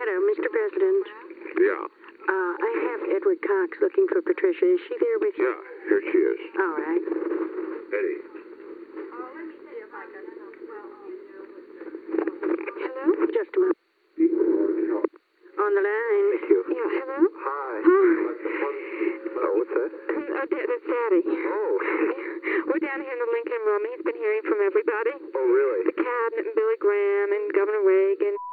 Hello, Mr. President. Yeah. I have Edward Cox looking for Patricia. Is she there with you? Yeah, here she is. All right. Eddie. Hello? Just a moment. On the line. Thank you. Yeah, hello? Hi. Hi. What's that? That's Daddy. Oh. We're down here in the Lincoln Room. He's been hearing from everybody. Oh, really? The cabinet and Billy Graham and Governor Reagan.